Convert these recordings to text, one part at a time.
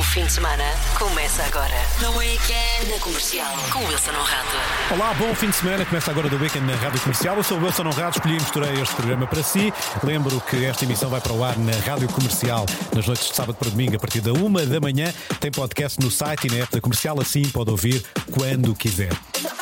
O fim de semana começa agora. The Weekend na Comercial, com Wilson Honrado. Olá, bom fim de semana. Começa agora The Weekend na Rádio Comercial. Eu sou o Wilson Honrado, escolhi e misturei este programa para si. Lembro que esta emissão vai para o ar na Rádio Comercial nas noites de sábado para domingo, a partir da 1 da manhã. Tem podcast no site e na app da Comercial, assim pode ouvir quando quiser.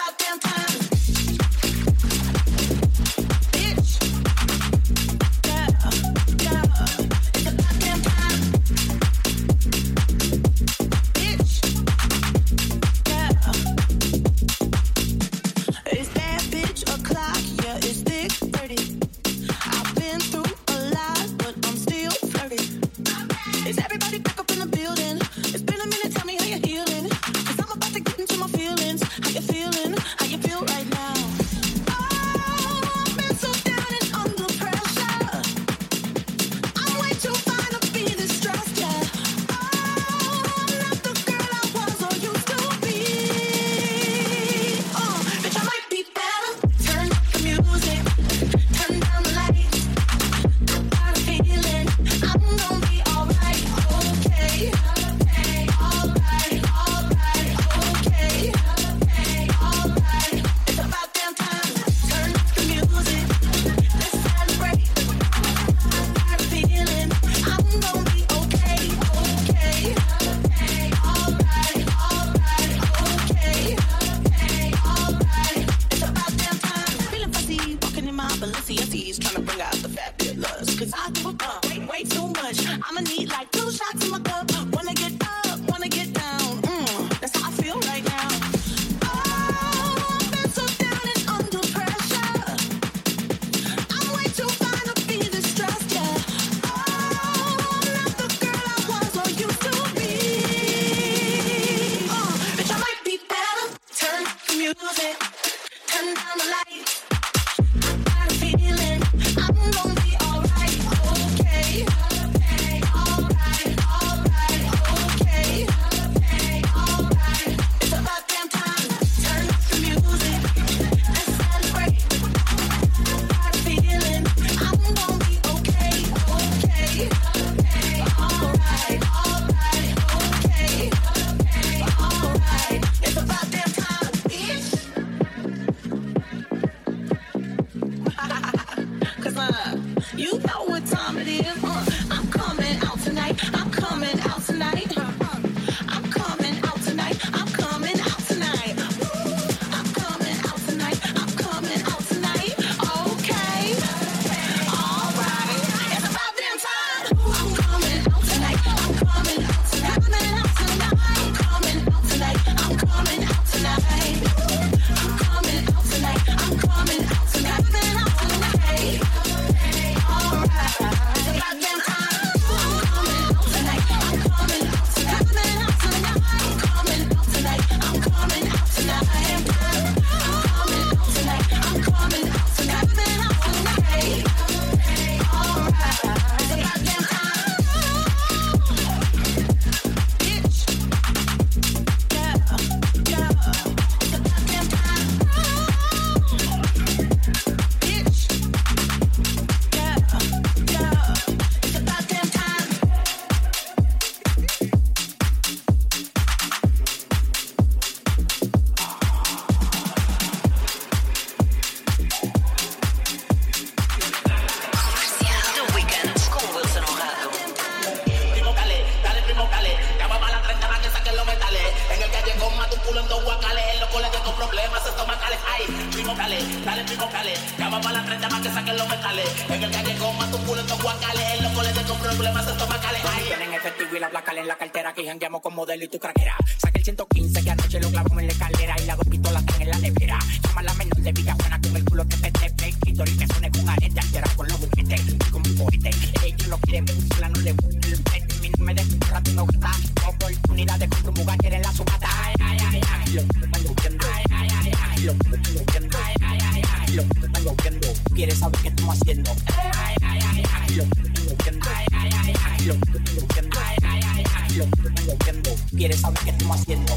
Y tu craquera, saque el 115 que anoche lo clavamos en la escalera y las dos pistolas están en la nevera. Llama a la menor de Villajuana con el culo que te quito y que suene con arete, altera con los juguetes, con mi cohete. Ellos lo quieren ver, no le gusta el pete. Mi no me descubra, tengo que estar oportunidad de comprar un Bugatti en la subata. Ay, ay, ay, ay, lo que están lloviendo. Ay, ay, ay, ay, lo que están lloviendo. Ay, ay, ay, ay, lo que están lloviendo. ¿Quieres saber qué estamos haciendo? Ay, ay, ay, ay, lo que están lloviendo. Ay, ay, ay, ay, lo que están lloviendo. Ay, ay, ay, ay, lo que están lloviendo. ¿Quieres saber qué estamos haciendo?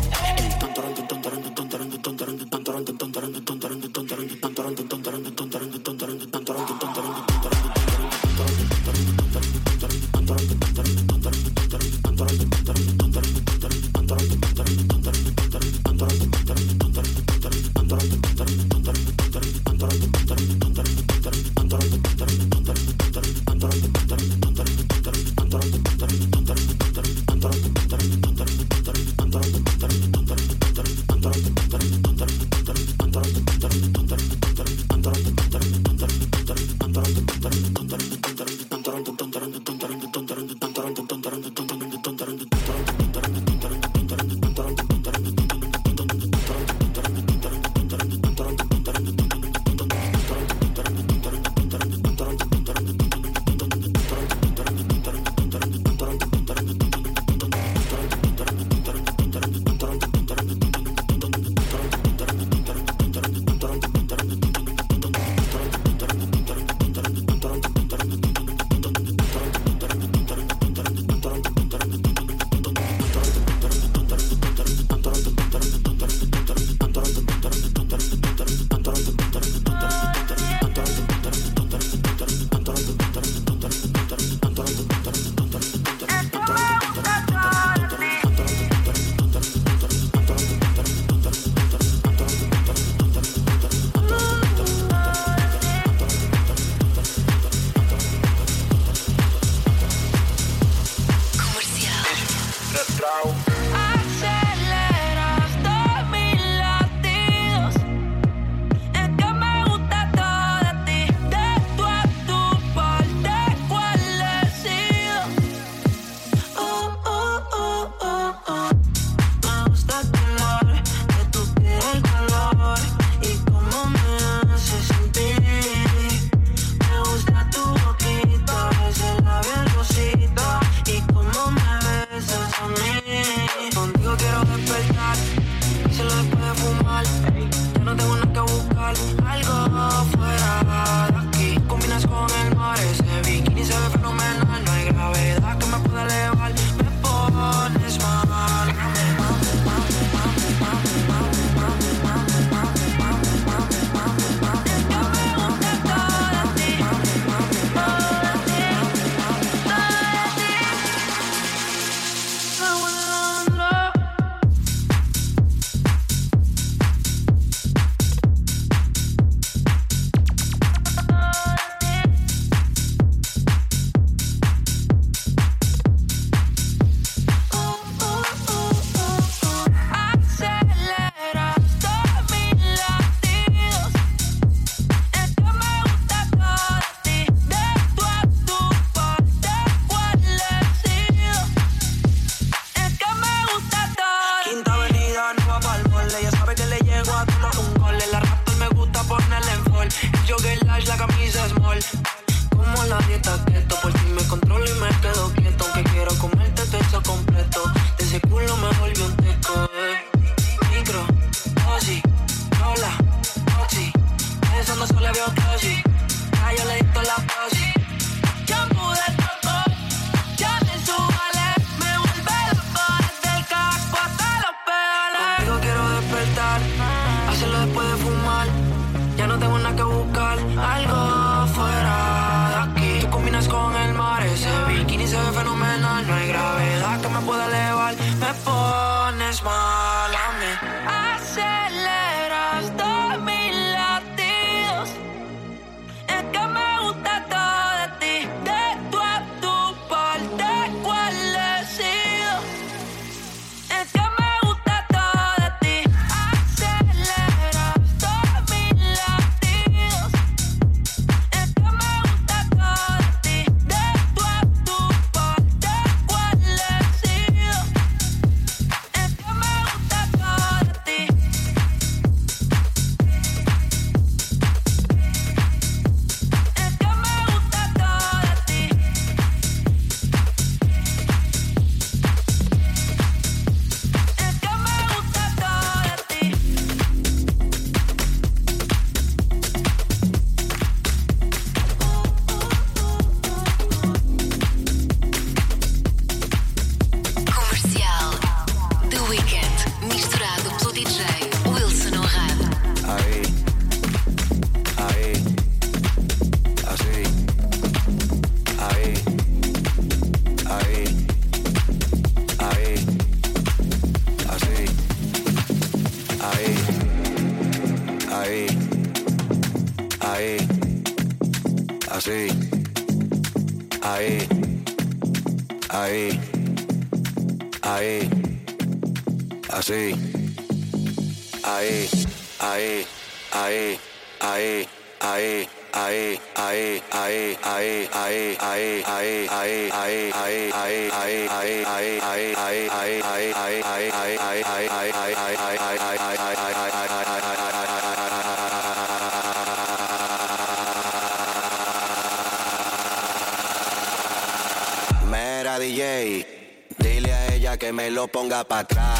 Mira, DJ, dile a ella que me lo ponga pa' atrás.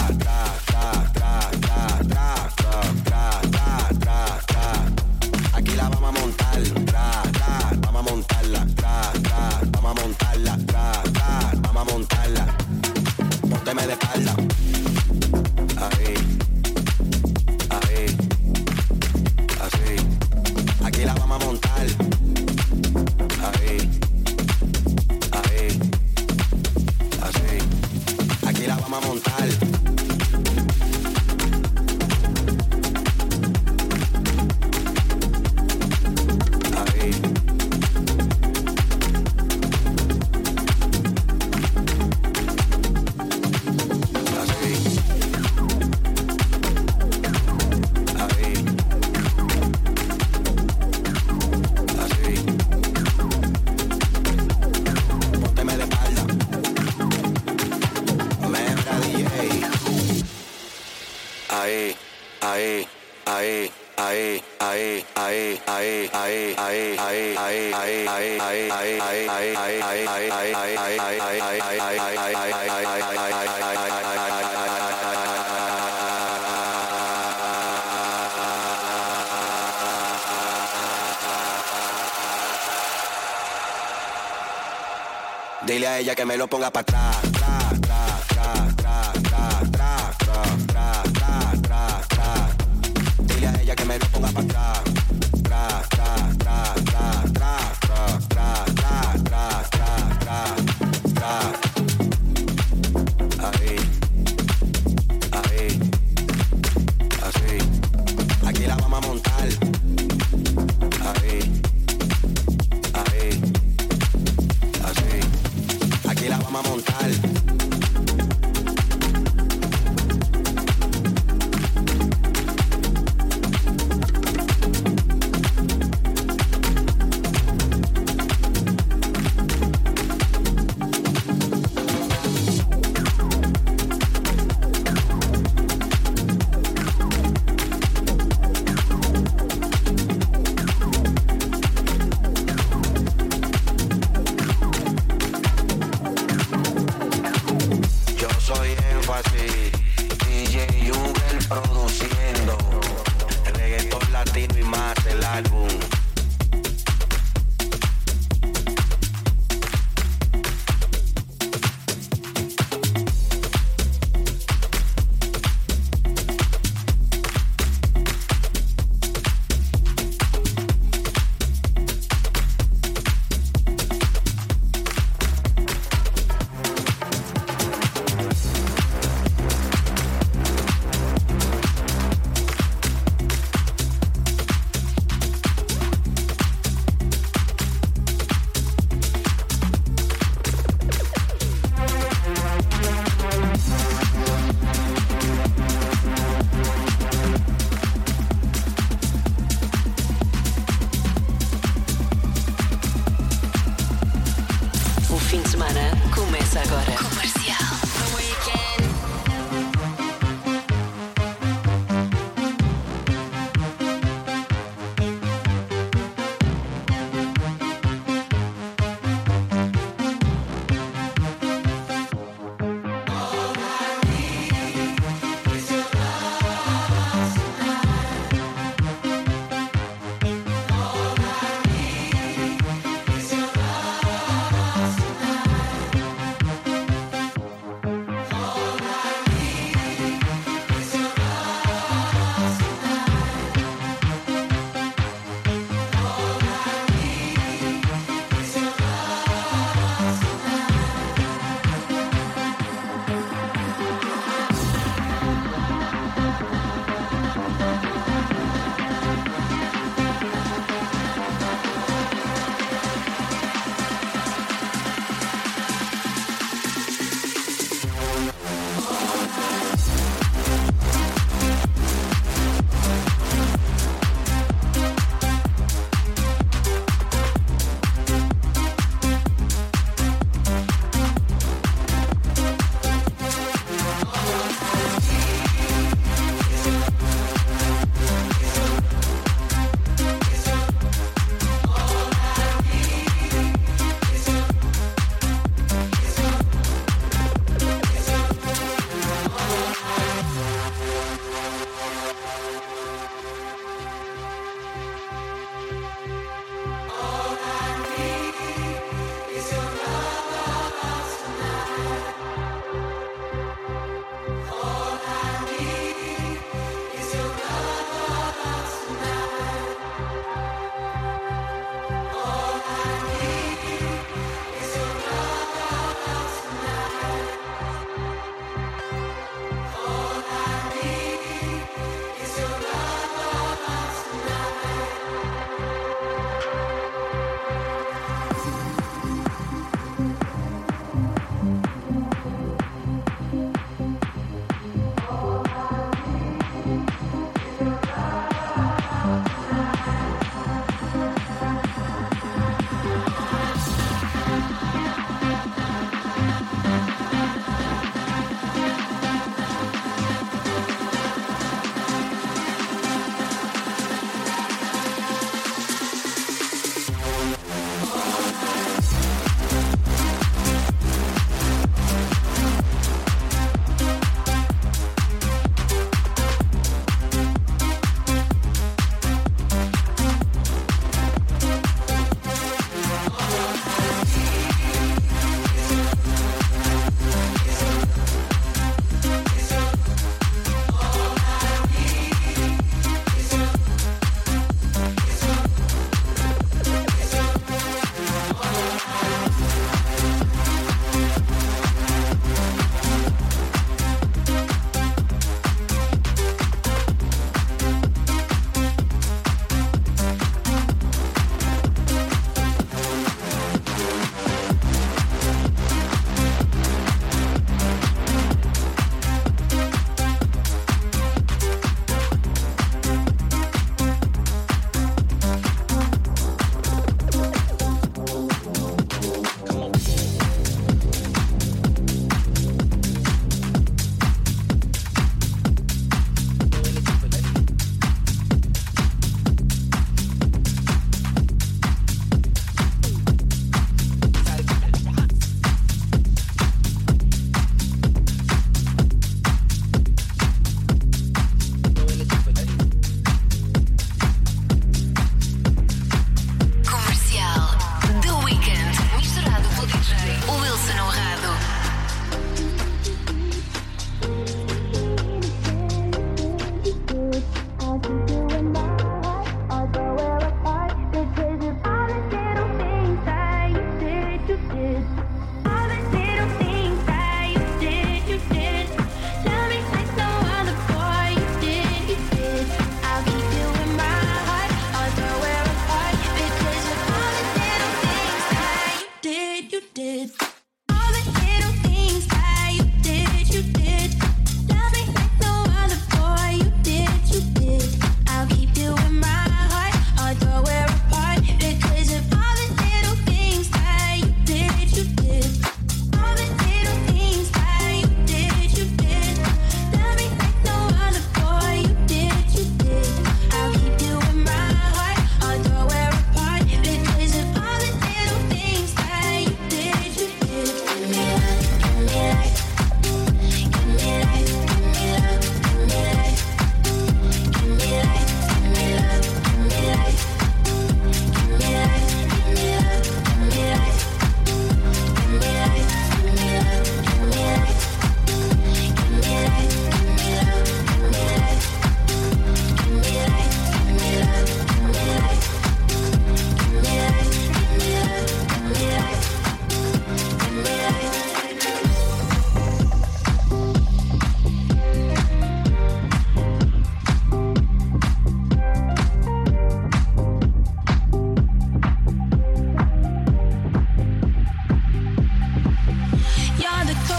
Aquí la vamos a montar, vamos a montarla, vamos a montarla, vamos a montarla. Pónteme de espalda. Ahí, así. Aquí la vamos a montar. Ahí, así. Aquí la vamos a montar. Dile a ella que me lo ponga para atrás. Dile a ella que me lo ponga para atrás. Ahí, así. Aquí la vamos a montar. Ahí, así. Aquí la vamos a montar.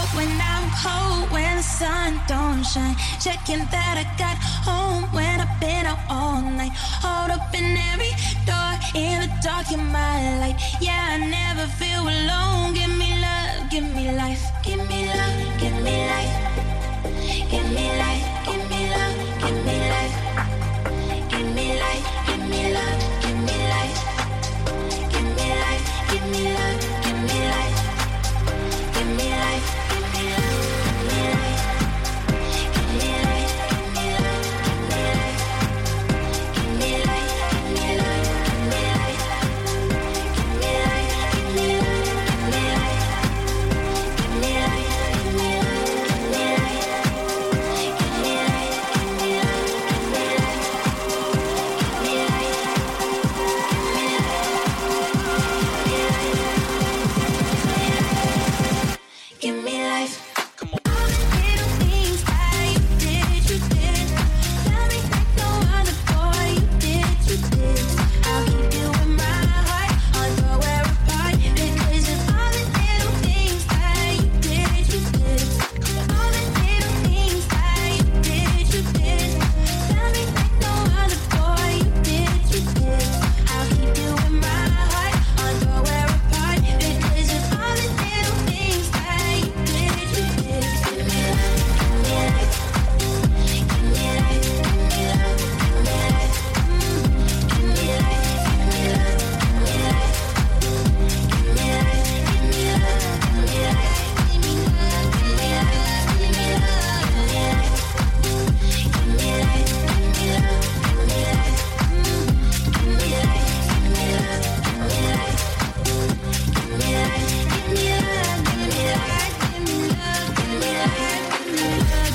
when I'm cold, when the sun don't shine. Checking that I got home when I've been out all night. Hold up in every door, in the dark, you're my light. Yeah, I never feel alone. Give me love, give me life. Give me love, give me life. Give me life, give me love, give me life. Give me life, give me love, give me life. Give me life, give me love, give me life. Give me life, give me love, give me life. Give me life, give me love, give me life. Give me life, give me love, give me life. Give me life, give me love, give me life. Give me life, give me love, give me life. Give me life, give me love, give me life. Give me life, give me life. All the little things that you did. Tell me like no other boy, you did. I'll keep you in my heart, although we're apart. Because of all the little things that you did. All the little things that you did. Tell me like no other boy, you did. I'll keep you in my heart, although we're apart. Because of all the little things that you did. Give me love, give me life. Give me life, give me love, give me life. Give me life, give me love, give me life. Give me life, give me love, give me life. Give me love, give me love, give me love, give me life. Give me life, give me love, give me life. Give me life, give me love, give me life. Give me life, give me love, give me life. Give me love, give me life, give me love.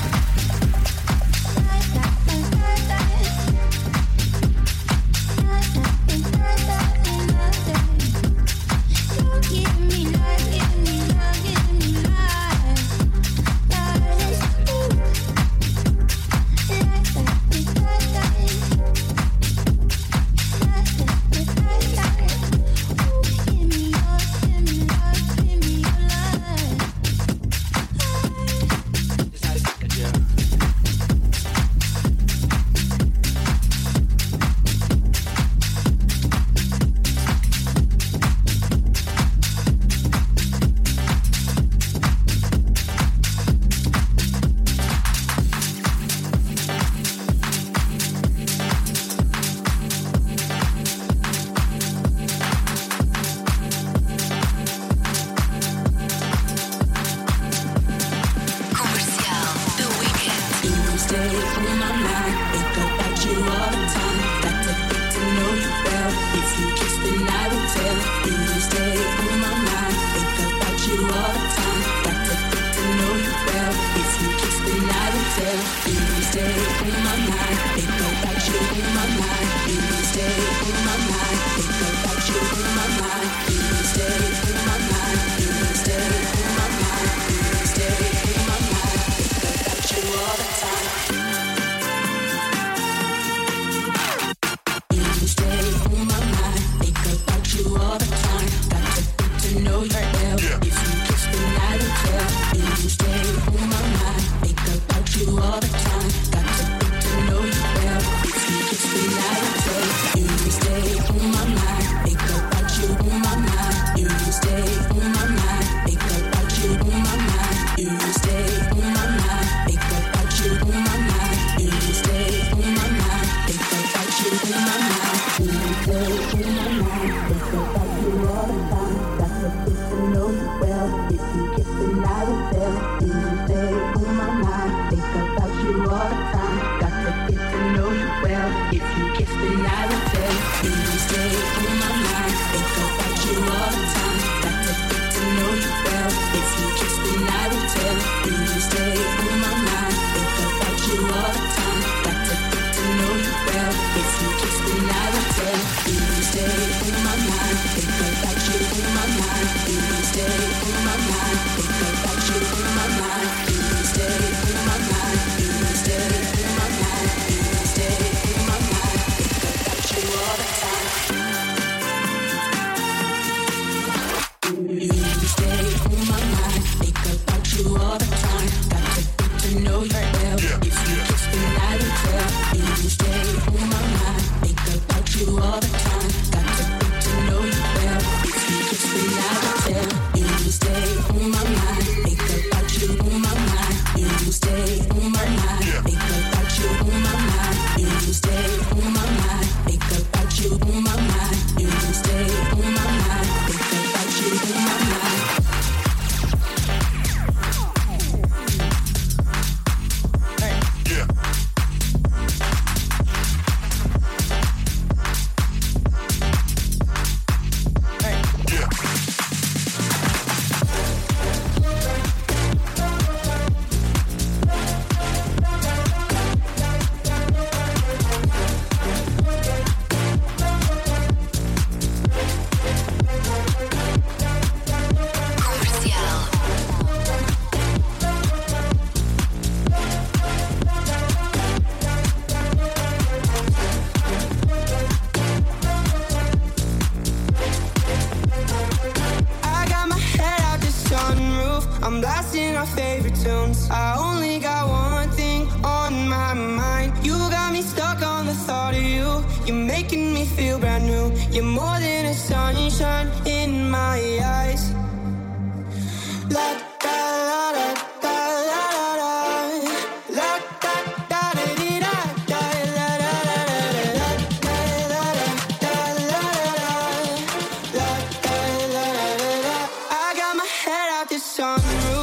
Give me life, give me love, give me life. Comercial, The Weekend. You stay on my mind, think about you all the time. Got to get to know you well. If you kiss, then I will tell. You stay on my mind, think about you all the time. Got to get to know you well. If you kiss, then I will tell. You stay on my mind, think about you in my mind. You stay on my mind, think about you in my mind. You stay on my mind, you stay on my mind. You stay on my mind, think about you all the time. You stay on my mind. all the time. Got to get to know you well. If you kiss then I will tell. You stay on my mind. Think about you all the time. Got to get to know you well. If you kiss then I will tell. You stay on my mind. Think about you on my mind. You stay on my mind. Think about you on my mind. You stay on my mind. Think about you on my mind. You stay on my mind. Think about you on my mind. I'm blasting our favorite tunes. I only got one thing on my mind. You got me stuck on the thought of you. You're making me feel brand new. You're more than a sunshine in my eyes. La da la da da la da la da da da dee da da la da la da la da la da. I got my head out the sunroof.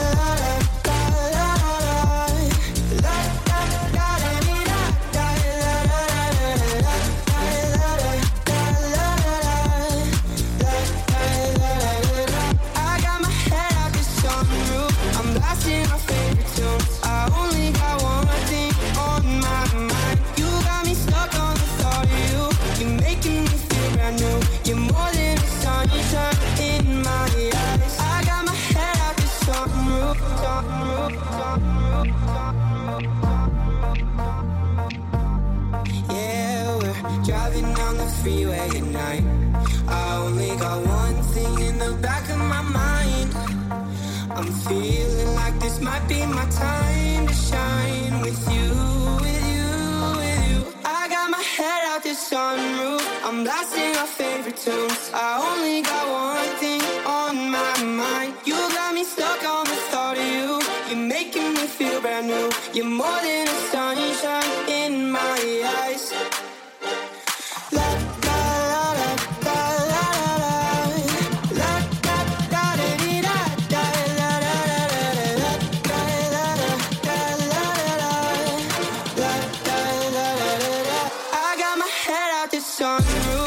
You're more than a sunshine in my eyes. I got my head out the sunroof, sunroof, sunroof, sunroof. Yeah, we're driving down the freeway at night. I only got one thing in the back of my mind. I'm feeling like this might be my time to shine with you, with you, with you. I got my head out the sunroof. I'm blasting our favorite tunes. I only got one thing on my mind. You got me stuck on the thought of you. You're making me feel brand new. You're more than a sunshine in my eyes. La da la da la la la da da dee da da la da la da la la. I got my head out the sunroof.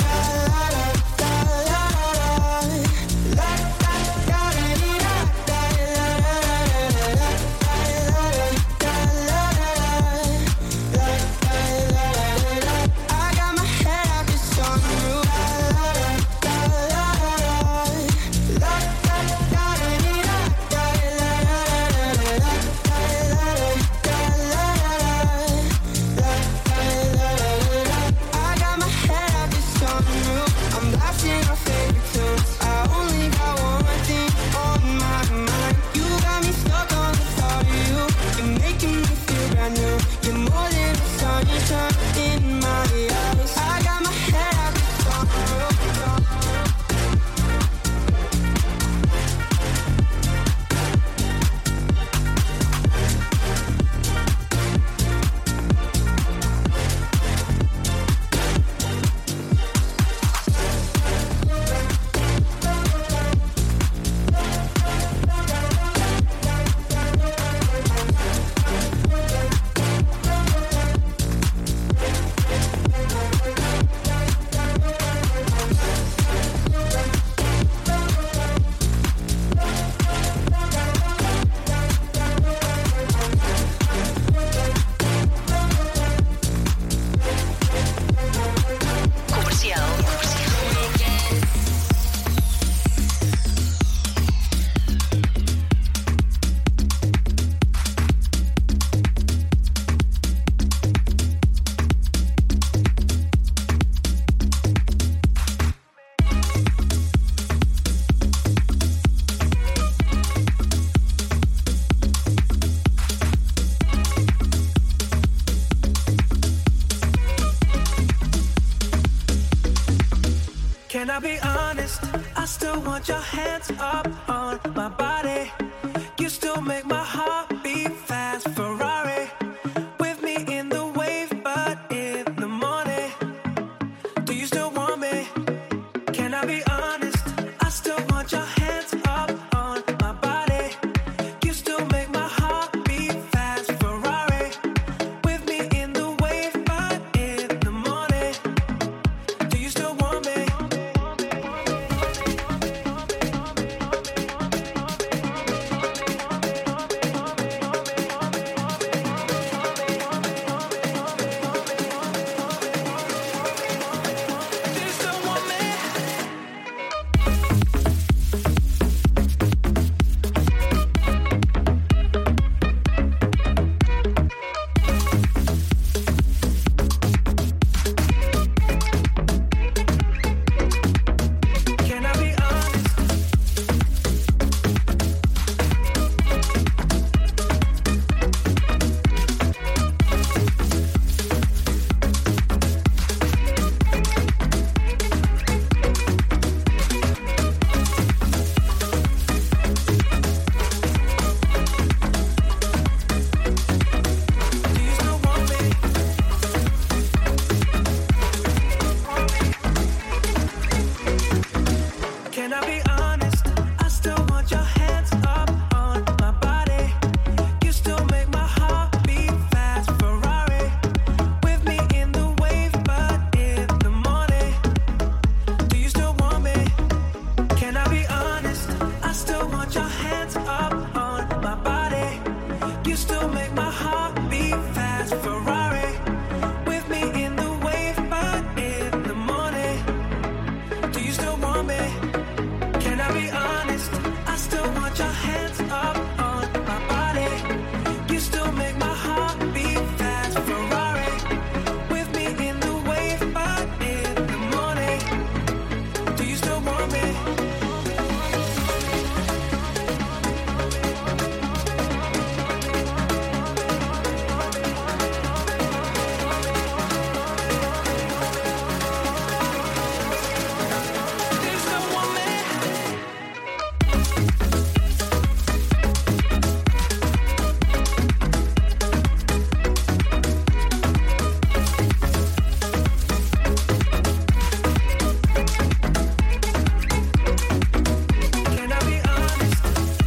I be honest? I still want your hands up on my body. You still make my heart beat fast. Ferrari with me in the wave, but in the morning. Do you still want me? Can I be honest? I still want your hands up on my body. You still make my heart beat fast. Ferrari with me in the wave, but in the morning. Do you still want me? Do you still want me? Can I be honest? Do you still want me? Can I be honest? I still want your hands up on my body. You still make my heart beat fast. Ferrari with me in the wave, but in the morning. Do you still want me? Can I be honest? I still want your hands up on my body. You still make my heart beat fast. Ferrari with me in the wave, but in the morning. Do you still want me? Can I be honest? I still want your hands up on my body. You still make my heart beat fast. Ferrari with me in the wave, but in the morning. Do you still want me? Do you still want me? Can I be honest?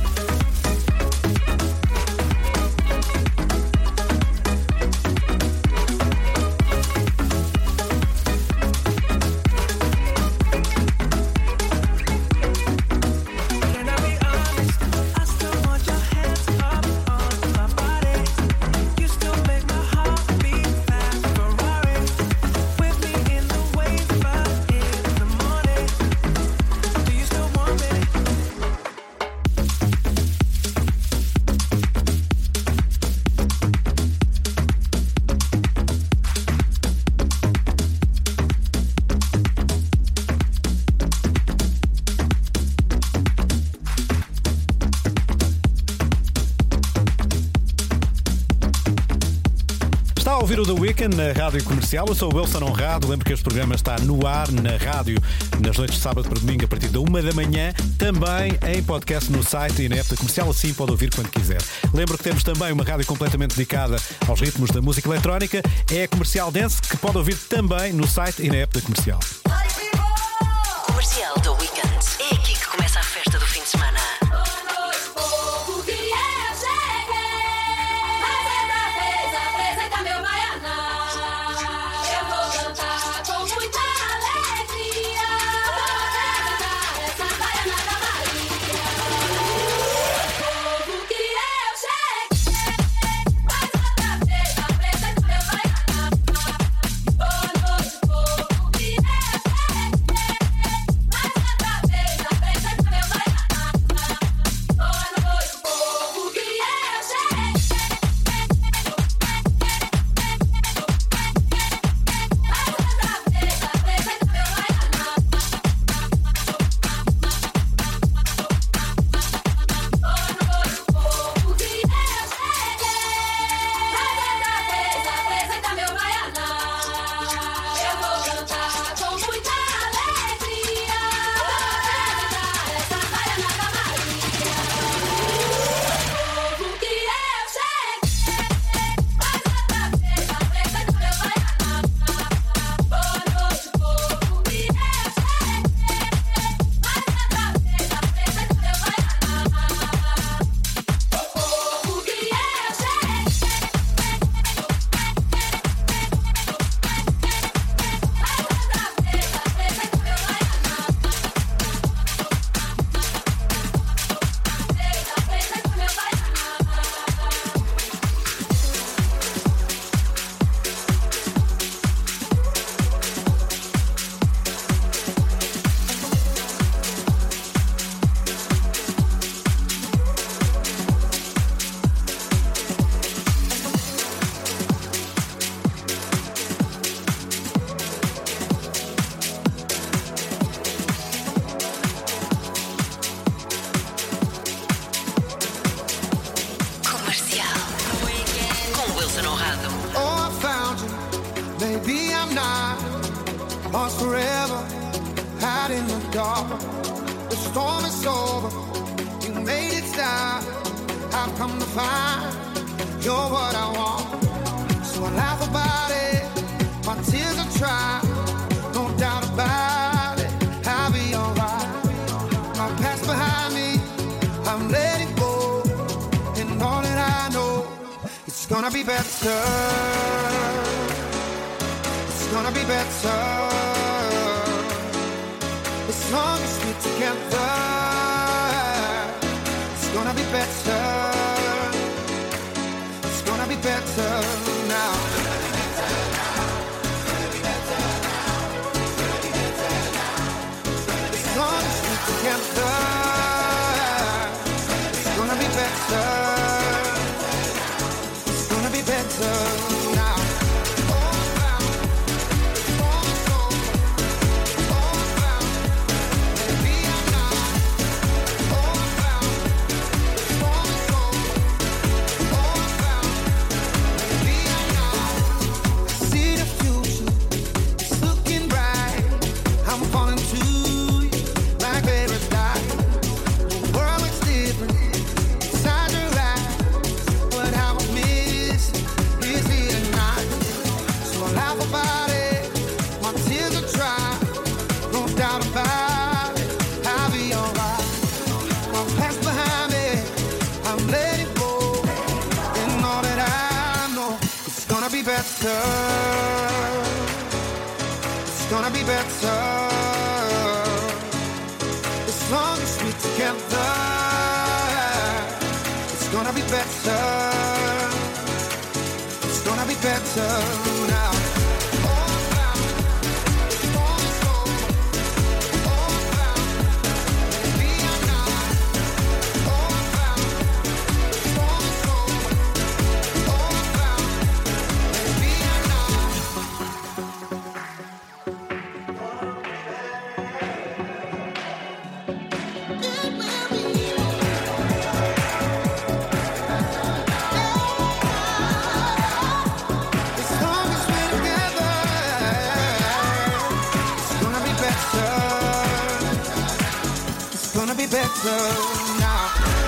Can I be honest? I still want your hands up on my body. You still make my heart beat fast. Ferrari with me in the wave, but in the morning. Do you still want me? Está a ouvir o The Weekend na Rádio Comercial. Eu sou o Wilson Honrado. Lembro que este programa está no ar, na rádio, nas noites de sábado para domingo, a partir da 1 da manhã. Também em podcast no site e na app da Comercial, assim pode ouvir quando quiser. Lembro que temos também uma rádio completamente dedicada aos ritmos da música eletrónica. É a Comercial Dance, que pode ouvir também no site e na app da Comercial. Comercial The Weekend. É aqui que começa a festa do fim de semana. Boa noite, povo, que é errado. Oh, I found you. Maybe I'm not lost forever, out in the dark. The storm is over. You made it stop. I've come to find you're what I want. So I laugh about it. My tears are dry. No doubt about it. I'll be alright. My past behind me. I'm letting go. And all that I know, it's gonna be better. It's gonna be better. As long as we're together, it's gonna be better. It's gonna be better now. As long as we're together, it's gonna be better. It's gonna be better now. It's gonna be better. As long as we're together, it's gonna be better. It's gonna be better now. Better now.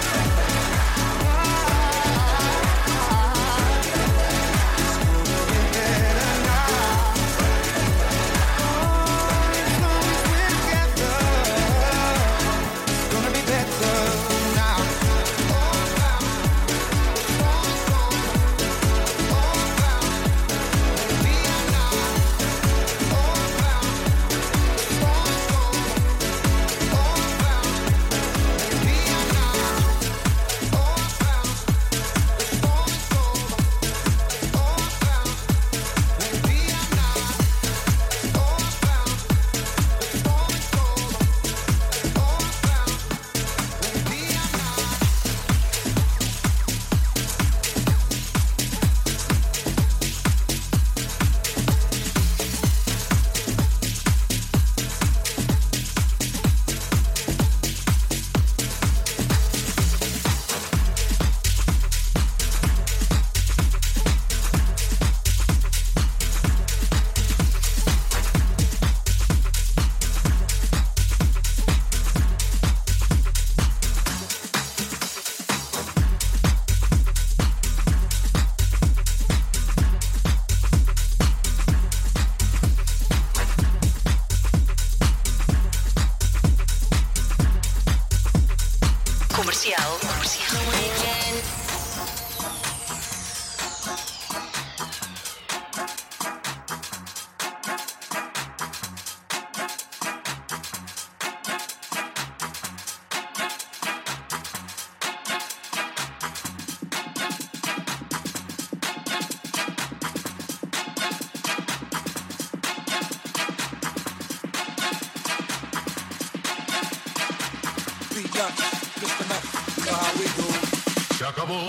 Se acabó.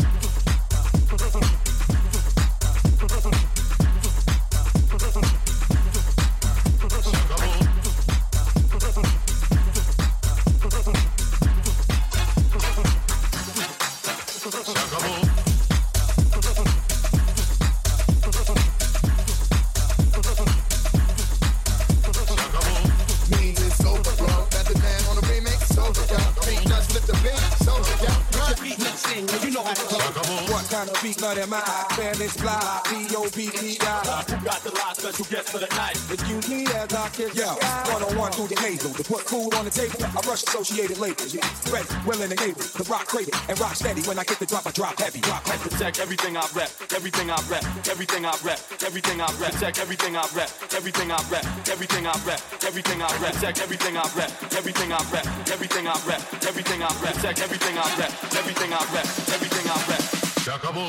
speak none of my Spanish fly, D-O-P-P-I. Who got the live special guest for the night? Excuse me as I kiss yo, one-on-one through the nasal. To put food on the table, I rush associated labels. Ready, willing and able to rock crazy and rock steady. When I get the drop, I drop heavy. Protect everything I rep, everything I rep, everything I rep, everything I rep. Protect everything I rep, everything I rep, everything I rep, everything I rep. Protect everything I rep, everything I rep, everything I rep, everything I rep. Protect everything I rep, everything I rep, everything I rep. Se acabó.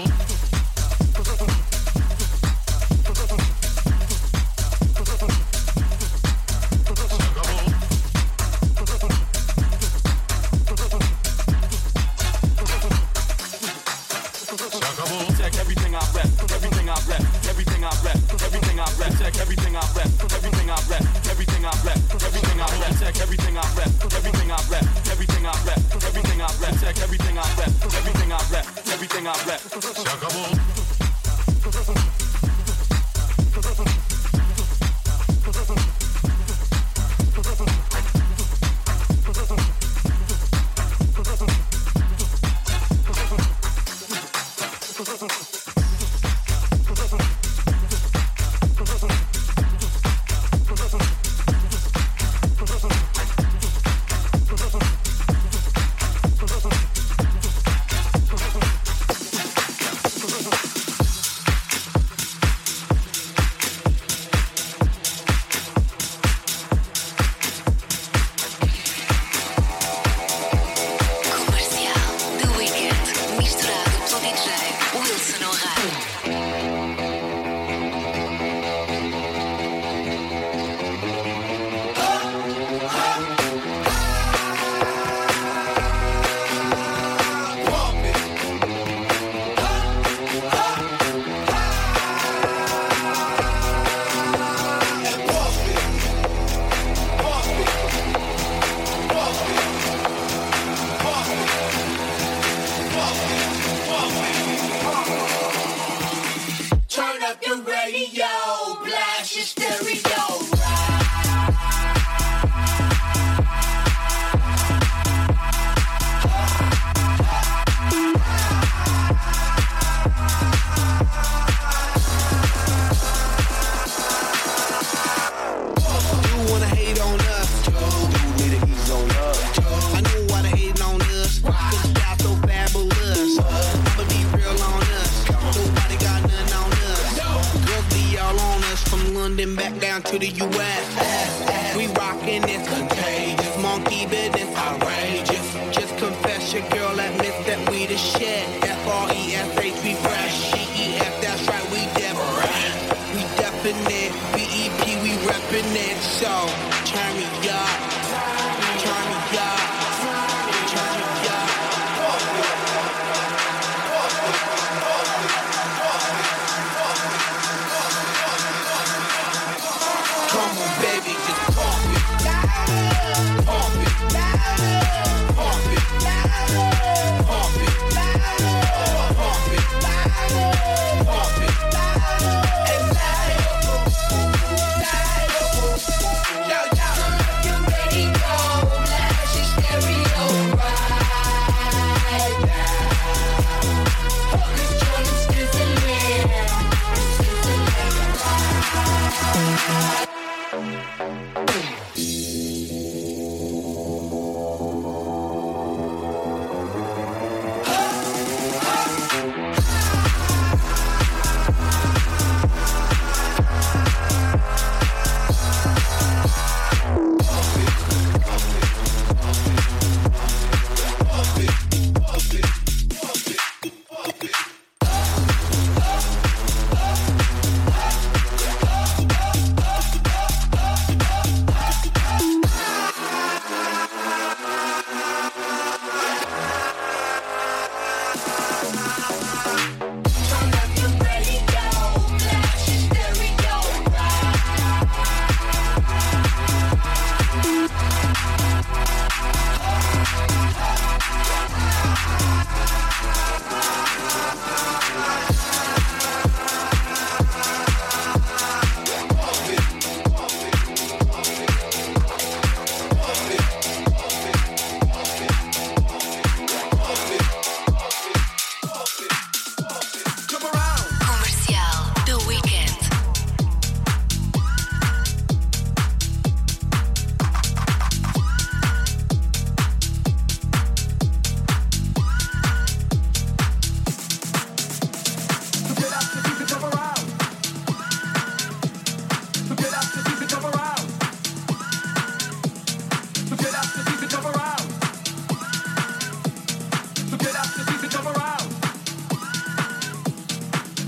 Protect everything I rep, everything I rep, everything I rep, everything I rep. Protect everything I rep, everything I rep, everything I rep, everything I rep. Protect everything I rep, everything I rep, everything I rep, everything I rep. Protect everything I rep, everything I rep, everything I rep. Se acabó. To the U.S. We rockin' this contagious, monkey business outrageous. Just confess your girl admits that we the shit. F-R-E-S-H, we fresh. G-E-F, that's right, we different. We definite, B-E-P, we reppin' it. So, turn me up, turn me up, turn me up. Come on, baby, just pump it. Pump it. Pump it. Pump it. Pump it. Pump it. And light it up.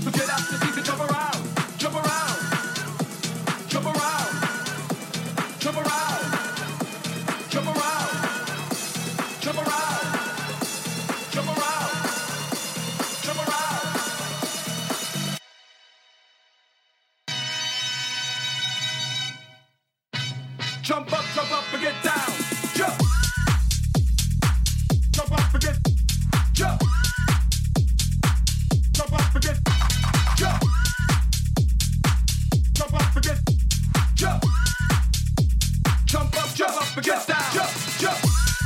So get out your seats and jump around, jump around, jump around, jump around, jump around, jump around, jump around, jump around. Jump up and get down. Jump. Jump up and get. Jump. Jump up and get. Jump. Jump up and get. Jump. Jump up and get down. Jump. Jump.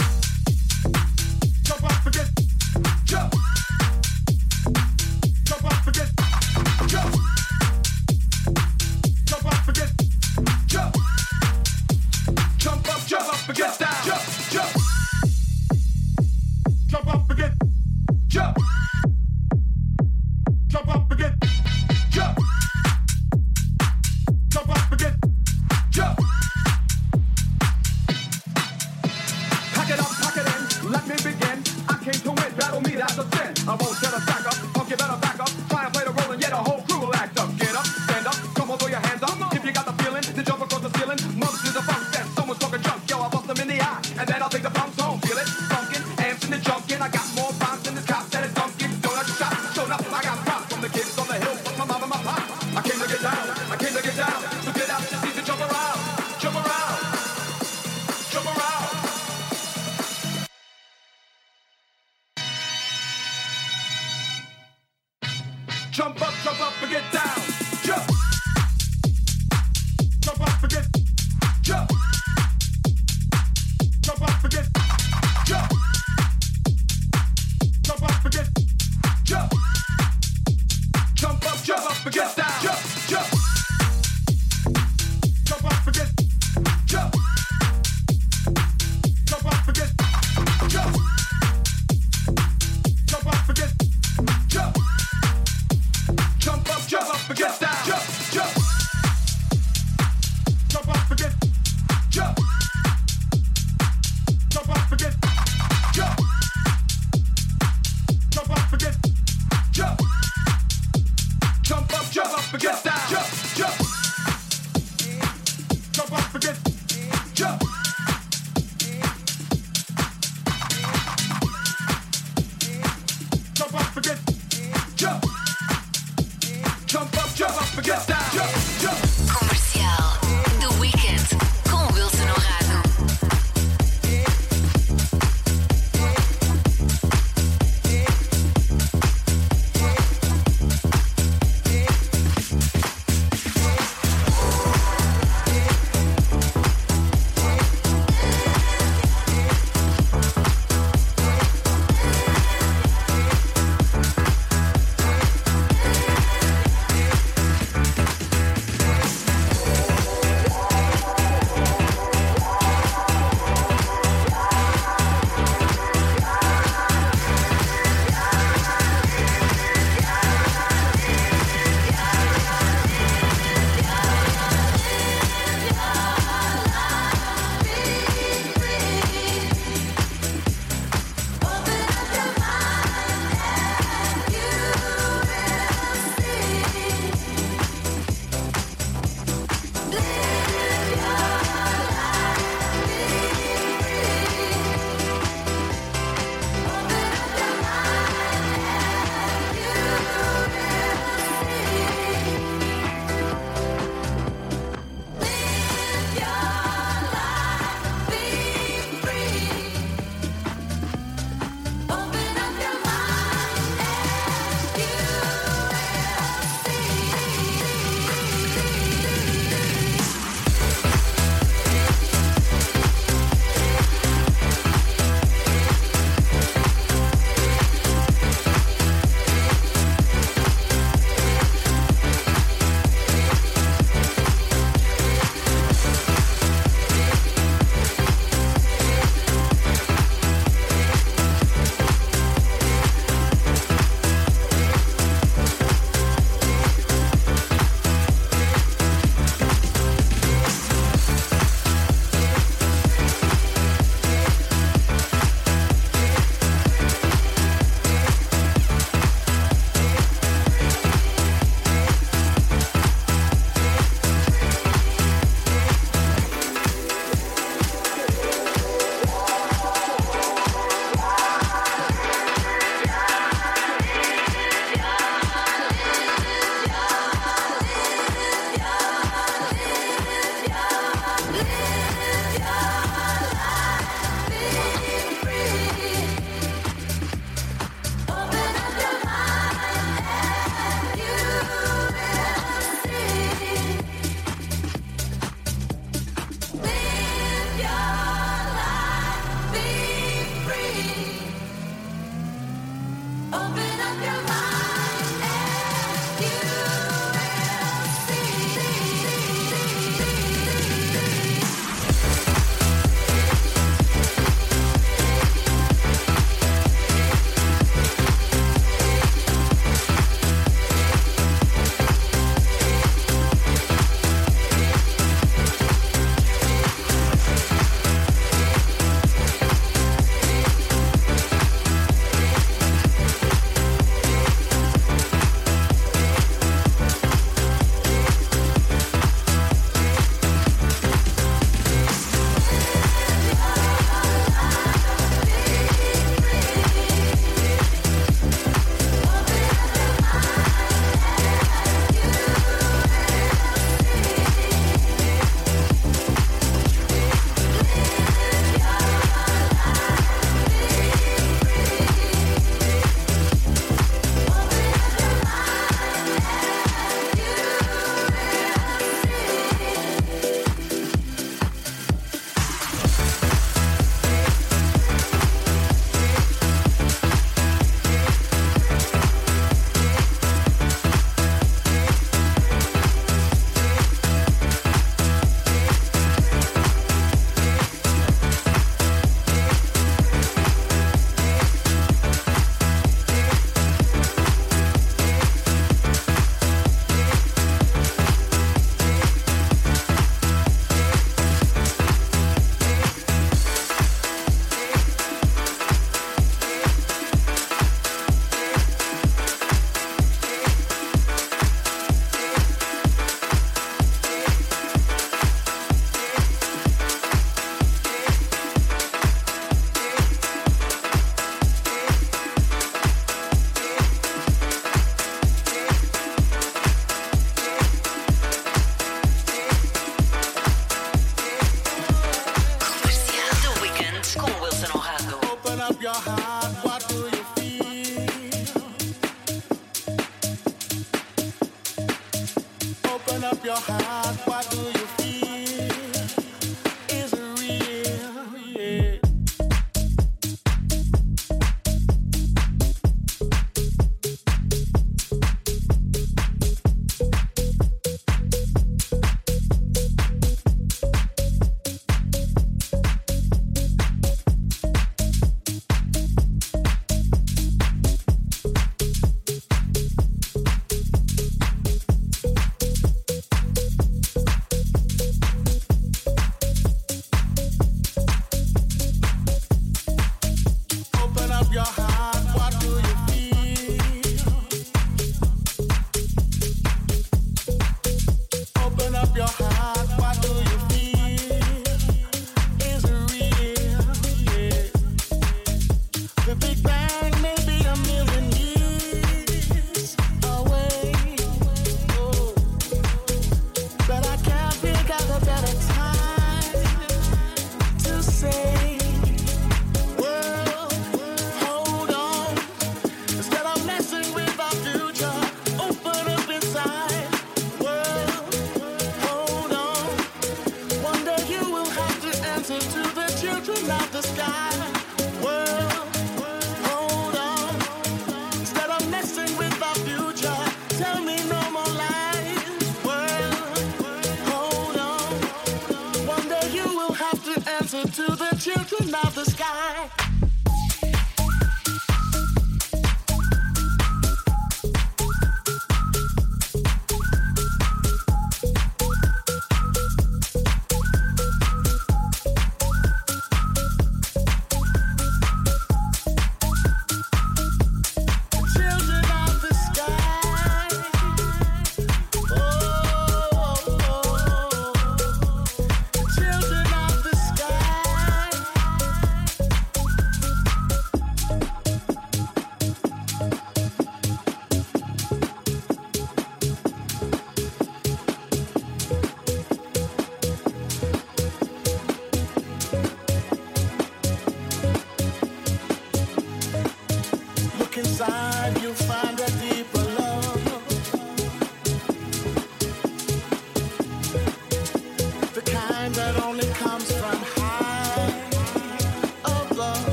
Jump up and get. Jump. Jump up and get. Jump. Jump up and get. Jump. Jump up and get down. Jump, jump. Jump up and get. Jump. Jump up and get. Jump. Jump up and get. Jump. Pack it up, pack it in. Let me begin. I came to win. Battle me, that's a sin. I won't set a stack up. Punk, you better back up. Try and play the role and yet a whole crew will act up. Get up, stand up. Come on, throw your hands up. If you got the feeling, then jump across the ceiling. Mums is a funk fest. Someone's talking junk. Yo, I bust them in the eye. And then I'll take the punks home. Feel it? Funkin', amps in the junkin'. I got more rhymes than this cop that is Dunkin'. Donut shop. Show up, I got props from the kids on the hill. From my mom and my pop. I came to get down. I came to get down. So get out your seats and jump around. Jump around. Jump around. Jump up and get down. Jump. Jump up and get. Jump. Jump up and get. Jump. Jump up and get. Jump. Jump up and get down. Jump. Jump. Jump up and get. Jump. Jump up and get. Jump. Jump up and get. Jump. Jump up and get down. Jump. Jump. Jump up and get. Jump. Jump up and get. Jump. Jump up and get. Jump. Jump up and get down. Jump. Jump. Jump up and get. Jump. Jump up and get. Jump. Jump up and get down. Jump. Jump. Comercial. The Weekend. Com Wilson Honrado.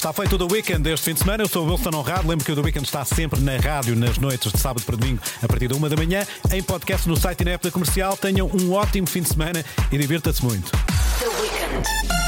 Está feito o The Weeknd este fim de semana. Eu sou o Wilson Honrado. Lembro que o The Weeknd está sempre na rádio, nas noites de sábado para domingo, a partir da 1 da manhã, em podcast no site e na app da Comercial. Tenham um ótimo fim de semana e divirta-se muito. The Weeknd.